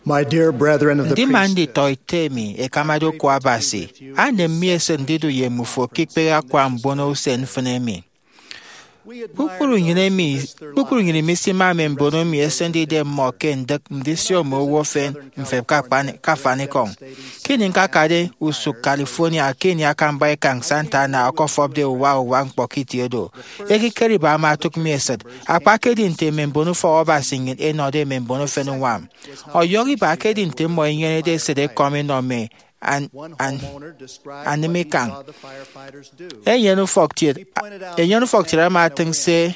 My dear brethren of the Ndi mandi priesthood, toitemi e kamado kwa basi. Ane miese ndidu ye mufo kikpega kwa mbono usen funemi. Bukuru nyine misi mame mbono mi esendi de moke ndek mdisio mo wofen mfepka kafani kong. Kini nka kade usu California kini akamba kang Santa na akofob de uwa mkpokiti edo. Eki keriba ama tuk miesed. Akpake nte membono fo oba singin enode membono fenu wam. O yogi ba kedi nte mo inyene de sede kome no me. Anime kang. Enyenu foktira ma ting se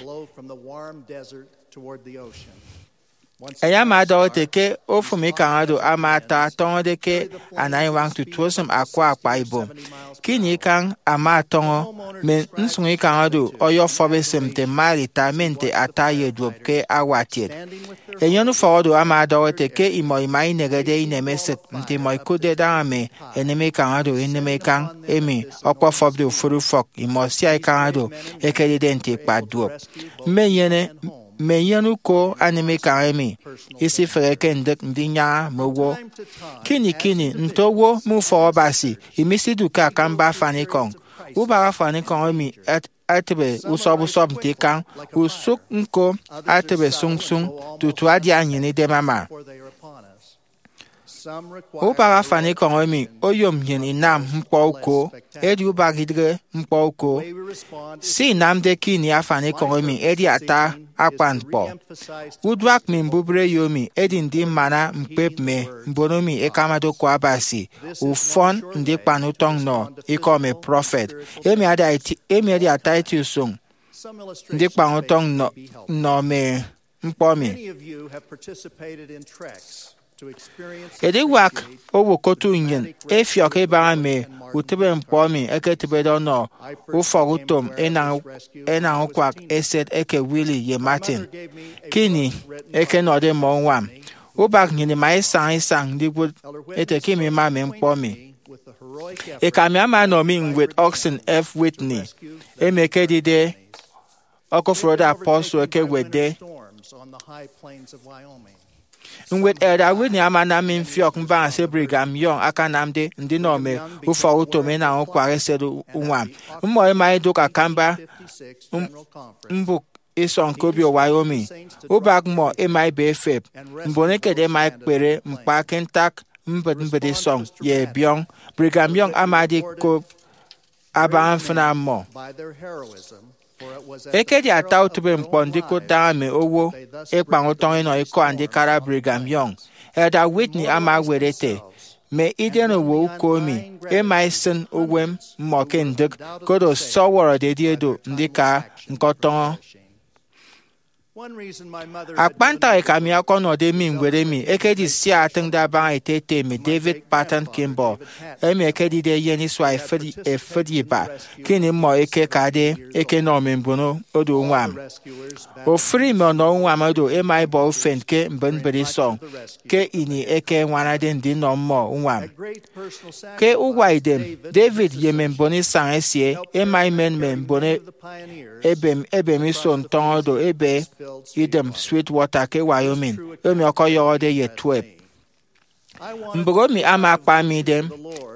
Eyama do teke ofumi kangado amata tongo deke anai wang tutuosum akwa ibo. Kini kang ama tongo men nsungi kangado oyo fobesem te marita mente ataye dwopke awatiet. Enyonu fodo ama do teke imo imai negede inemeset nte moikude dame eneme kangado eneme kang emi okwa fobde ufuru fok imo siai kangado ekedidente pa dwop. Menyenu ko anime kaemi isi freke ndek ndinya mowo kini ntowo mu fo basi imisi duka kamba fani kong ubara fani kong mi atebe usob ntekan usuk nko atebe sung tutu adi anyini de mama ubara fani kong mi oyom yin inam mpoko edi ubagidre mpoko si nam de kini afani kong mi edi ata akpan po udwak mi mbubre yomi edi ndi mana mpep me mbonomi ekamado kwa basi ufon ndi panutong no ikome prophet emi adi ataiti usung ndi panutong no me mpomi edi wak owo kotu nyen efiok eba me utebe mpomi eketebe dono ufogutom enang kwak eset eke Willie ye Martin kini eke node monwam ubak nyini mai sang digwo ete kimi ma me mpomi ekami ama no mi with Oxen F Whitney emeke dide okofroda apostle eke wede Nwet Elder Whitney amana min fiok mba se Brigham Young aka namde ndi no me ufo utome na okwa resedu unwam mmo mai doka kamba mbuk ison kobi Wyoming ubak mo mai befep mboneke de mai pere mpa kentak mbede song ye biong Brigham Young amadi ko aba mfna mo ekedi ata utube mpondiko dame owo ekpangoton ino iko andi kara Brigham Young Elder Whitney ama werete me ideno wo komi emaisin owem mokendik kodo soworo dediedo ndika nkoton akpanta ekami akono de mi ngwere mi ekedi si ating da ba etete mi David Patton Kimball emi ekedi de yeni swa efedi ba kini mo eke kade eke no membono odo nwam ofri mo no nwam odo emai bo fend ke mbenberi song ke ini eke nwana de ndi no mo nwam ke ugwa idem David yememboni sang esie emai men membone ebemi son tondo ebe idem Sweetwater ke Wyoming emi okoyo de ye 12 mbogomi ama akpa mi dem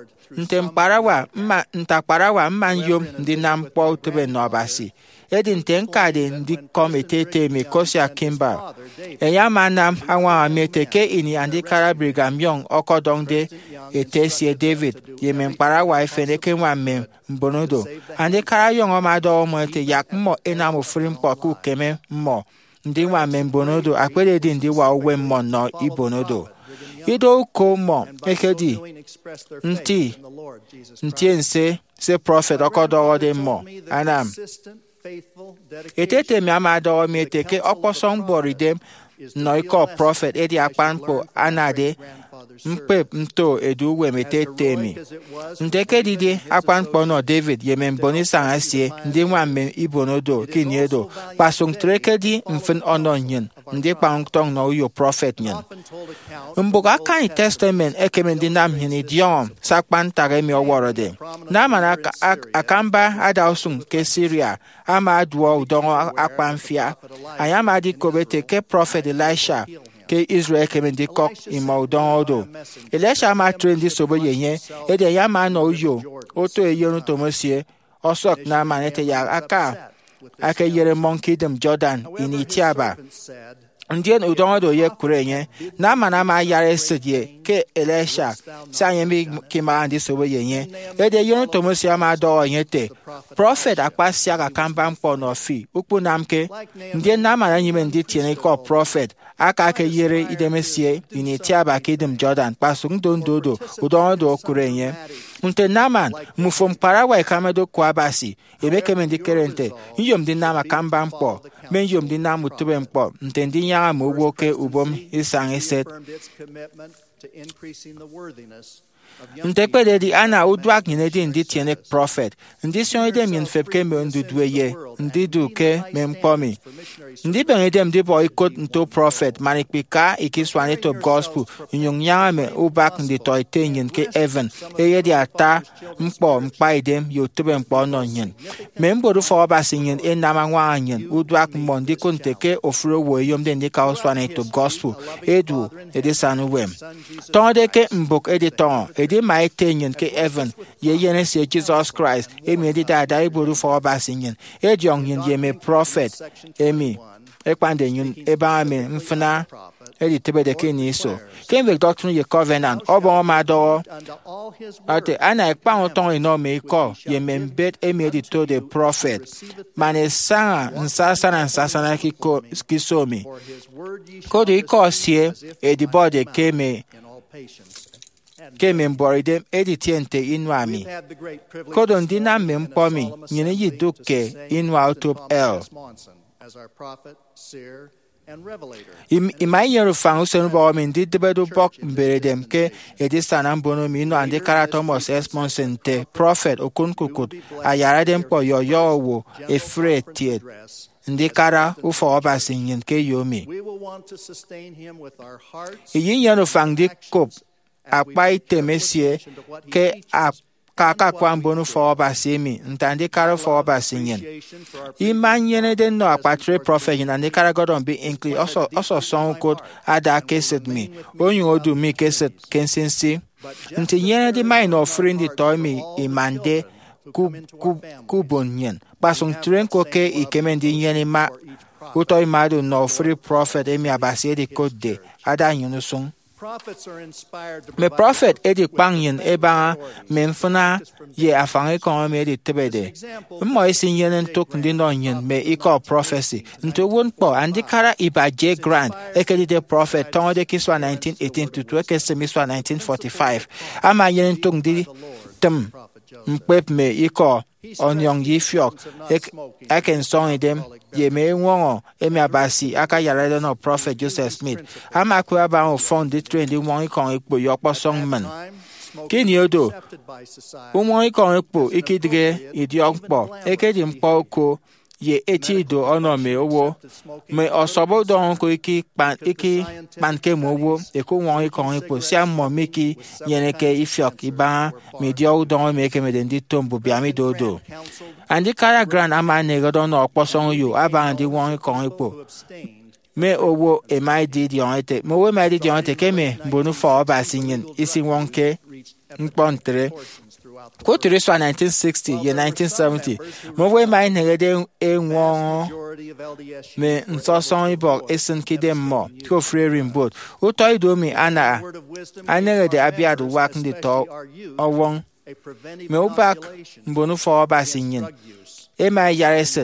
ntakparawa mma yom ndi na mkpo tebe n'obasi edi ntenka de ndi komitete mi kosia Kimba eyama nam anwa amete ke ini andi kara Brigham Young okodong de etesie David yemen parawa efeneke nwa me mbonodo andi kara Young omado omote yak mo enamo frim poku keme mo ndi nwa me mbonodo akpere di ndi wa owe mo no ibonodo ido ko mo ekedi nti nse se prophet okodo de mo anam etete mi amado mi eteke okposong boridem no iko prophet edi akpanpo anade mpe mto edu wemetete mi ndeke dide akpanpo no David yemen boni sangasie ndi nwa me ibonodo kiniedo pasung trekedi mfen ononyen ndi kpangtong no yo prophet nyen mbuga kan testament ekemen di nam hini diom sakpan tare mi oworode na mana akamba adausun ke Syria ama adwo udongo akpanfia ayama di kobete ke prophet Elisha ke Israel keme ndi kok imo udondo Elisha ma train di sobo yenye ede ya ma no yo oto eyonu tomosie osok na manete ya aka yere monkey dem Jordan in Itiaba ndien udondo ye kurenye na mana ma yare sedie ke Elisha sanye mi kima ndi sobo yenye ede yonu tomosie ma do yete prophet akpasia ka kamba mpo no fi ukpu namke ndien na mana nyime ndi tiene ko prophet aka yere idemesie in Itiaba ke dem Jordan pasung dondodo udondo kurenye Unte naman mufom parawa kamedo kwa basi ebeke mendi kerente nyom di nama kamba mpo men yom di namu tube mpo nte ndi nyanga mwoke ubom isang iset Ntekpede di ana udwak nyine ndi tiene prophet ndi sion edem yen fepke me ndudweye ndi duke me mpomi ndi ben edem di boy ikot nto prophet manikpika ikiswane top gospel nyong nyanga me ubak ndi toite nyen ke even eye di ata mpo mpa edem yo tube mpo no nyen me mbodu fo basi nyen enama nwa nyen udwak mo ndi konteke ofuro wo yom de ndi ka oswane top gospel edu edisanu wem tonde ke mbok editon edi mai tenyen ke even ye yene se Jesus Christ emi di da ibodu for basinyen ejong yin ye me prophet emi ekpande nyun eba me mfuna edi tebe de keniso kenve doctrine ye covenant obo ma do ate ana ekpa oton ino me ko ye me mbet emi edi to the prophet manesa nsasana kisomi ko de ko sie edi body keme mboride editiente inwami kodon dina mempomi nyene yiduke inwa utop el imai yeru fangu senu bawa min di debedu bok mberedem ke edisana mbono mino ande kara Thomas S. Monsente prophet okunkukut ayara dem po yo wo efre tiet ndi kara ufo obasi nyen ke yomi iyi yeru fang di kop akpa itemesie ke kaka kwa mbonu fo basimi ntandi karo fo basinyen imanyene den no akpatre prophet na ndi kara godon be include also song code ada keset me onyu odu mi keset kensensi nti yene di mine offering di toy me imande kubonyen pasung tren ko ke ikemendi yene ma utoy madu no free prophet emi abasi di code ada nyunusung me prophet edi kpangyen eba memfuna ye afange kon me edi tebede mo isin yen tok ndi no yen me iko prophecy nto won po andi kara iba J Grant ekedi de prophet ton de kiswa 1918 to 1945 ama yen tok ndi tem mpep me iko onyong yifiok eken song dem ye me won emi abasi aka yare no prophet Joseph Smith ama kwa ba o fund the trend won ikon epo yopo song man kini odo won ikon epo ikidige idiokpo ekedi mpo ko ye eti do ono me owo me osobo don ko iki pan ke mo owo e ko won ikon epo si ammo miki yene ke ifiok iba me dio don me ke me den di tombo bi ami dodo andi kara grand ama ne godon no oposon yo aba andi won ikon epo me owo e mai di onete mo we mai di onete ke me bonu fo ba sinyen isi wonke mpontre ko tire so 1960 ye 1970 mo we mai negede enwo me nsoson ibo esen kidem mo ko freerim boat o toy do me ana negede abiadu wak ndi to owon me o back mbonu fo ba sinyen e mai yare set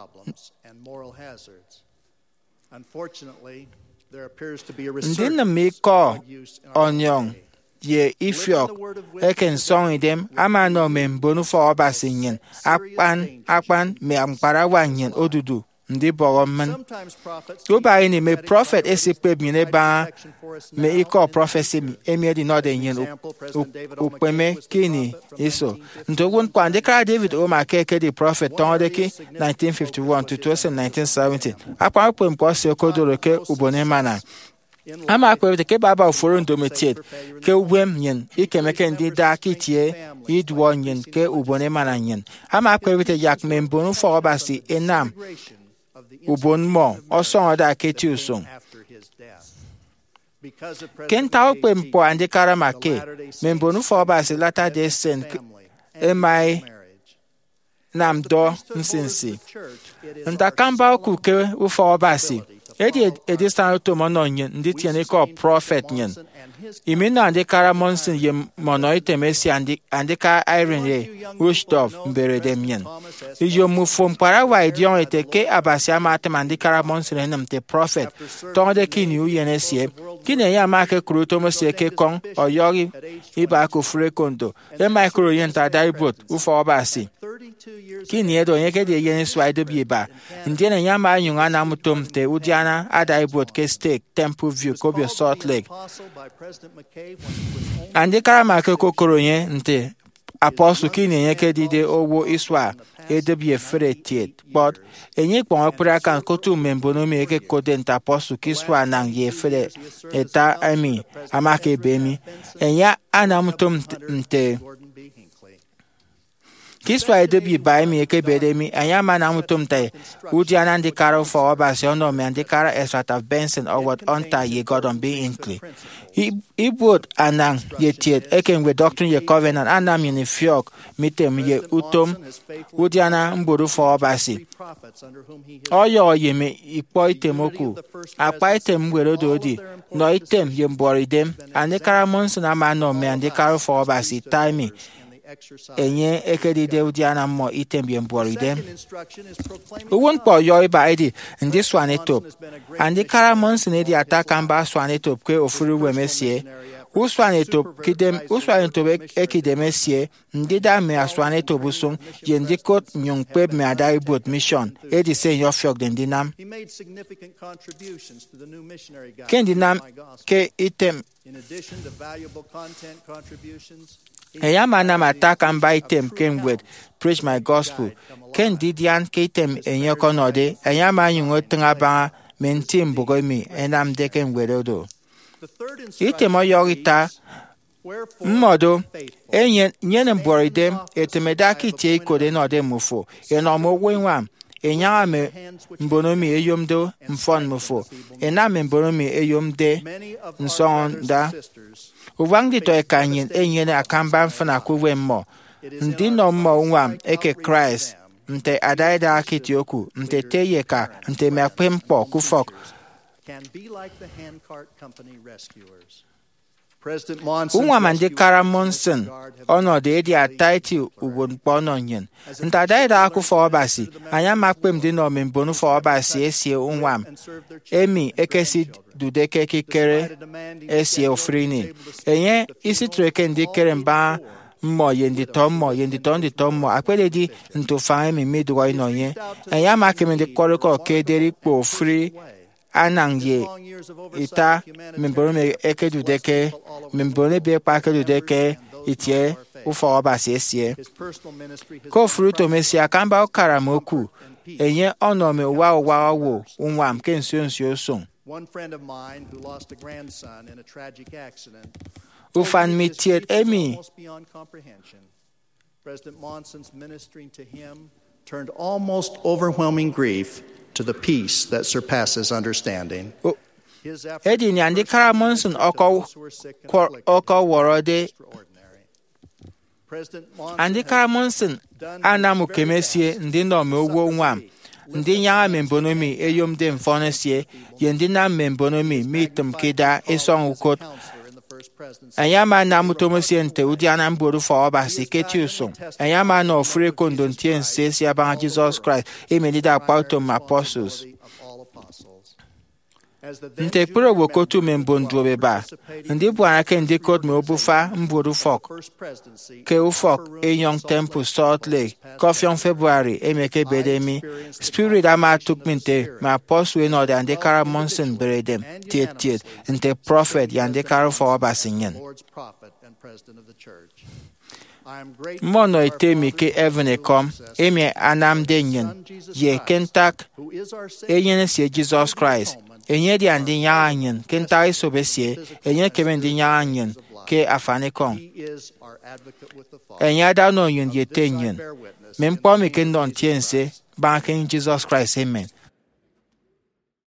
ndina mi ko onyong ye ifiok eken song idem ama no membonu fo obasinyen akpan me ampara wanyen odudu ndi boroman go by ni me prophet esipe mine ba me iko prophecy emi di no de yen upeme kini iso ntogun kwande kra David o ma keke di prophet ton de ki 1951 to 1970 akwa pem ko se kodoro ke ubone mana ama kwete ke baba oforo ndometiet ke ubem nyen ikemeke ndi da kitie idwo nyen ke ubone mana nyen ama kwete yak membonu fo obasi enam ubon mo oson oda keti usong Kenta okpe mpo andikara make membonu fobasi Latter-day Saint emai namdo nsinsi. Ntakamba okuke ufobasi edi stand tomono nyen ndi tiene ko prophet nyen. Imina andikara monsin ye monoite mesi andika Irene Rushdorf mberede myen. Iyo mufom para wa idion eteke abasi amate mandikara monsin enem te prophet. Tonde kini uyenesie. Kine ya make kruto mosieke kong oyori iba kufure kondo. E micro yenta daibot ufobasi. Kini edo yeke de yene swide biba. Ndiene yama yunga namutum te udiana adaibot ke stake Temple View Kobio Salt Lake. Andikara make kokoro ye nte apostle kini yeke dide owo iswa edebie fere tiet. But enye kpon okpura kan kotu membono mi yeke kode nta apostle kiswa nang ye fere eta ami amake bemi. Enya anamutum nte Kiswa edebi bai mi eke bedemi anya mana mutumte udiana ndikara for obasi ono me ndikara esrat Benson or what onta ye godon be inkly. Ibud anang ye tiet eken we doctrine ye covenant anam ye fiok mitem ye utom udiana mboru for obasi. Oyo ye me ipo itemoku akpa item wero dodi no item ye mboridem andikara monson amano me ndikara for obasi time enye ekedide udiana mo itembien boride uwon po yo iba edi ndi swanetop andi karamons ne di atakamba swanetop ke ofuru wemesie uswanetop kidem uswanetop ekidemesie ndi da me aswanetop busum yendikot nyongpe me adai bot mission edi se yo fiok den dinam ken dinam ke item in addition to valuable content contributions. Eyamana mataka mbaitem kenwed preach my gospel. Ken didian ketem enyoko node eyama yungo tngaba mentim bogomi enam deken wedodo. Itemo yorita mmodo enyen nyenem boridem etemedaki tie kode node mufo enomo wenwam enyama me mbonomi eyomdo mfon mufo enam mbonomi eyomde nsonda Uwangdi to ekanyen enyene akamba mfana kuwe mo. Ndi no mo nwam eke Christ. Nte adaida akitioku. Nte teyeka. Nte mekpempo kufok. Unwam andikara monson. Ono de edi ataiti ubon pononyen. Nte adaida akufo obasi. Anya makpem di no membonu fo obasi esie unwam. Emi ekesi dudeke kikere esie ofrini. Enye isi treke ndikere mba mo yendi tomo akwede di ntofan mi midwo inoye. Enye makeme ndikoreko kederi po ofri anangye ita membonu me eke dudeke membonu be pa ke dudeke itie ufo obasi esie. Ko fruto mesia kamba okaramoku. Enye onome wa wo unwam kensio song. One friend of mine who lost a grandson in a tragic accident. Ufan mitiet emi. Almost beyond comprehension. President Monson's ministering to him turned almost overwhelming grief to the peace that surpasses understanding. Edi ni andikara Monson oko worode. Andikara Monson anamu kemesie ndi no me ogwo nwam. Ndi nyanga membonomi eyomde mfonesie yendina membonomi mitum kida esong ukot ayama na mutomosie nte udiana mboru fo obasi ketiuso ayama no free kondontie sesi aba Jesus Christ emenida pautum apostles nte puro wokotu membondo beba ndi buana ke ndi kod me obufa mboru fok ke ufok Young Temple Salt Lake Kofion February emeke bedemi spirit ama took minte ma apostle no de andekara Monson beredem tiet nte prophet yandekara for obasinyen Mono itemi ke evene kom emi anam denyen ye kentak enyen se Jesus Christ enye di andi nyanyen kenta isobesie enye kebendi nyanyen ke afane kon enye da no yun yetenyen mempo mi kendon tiense banking Jesus Christ amen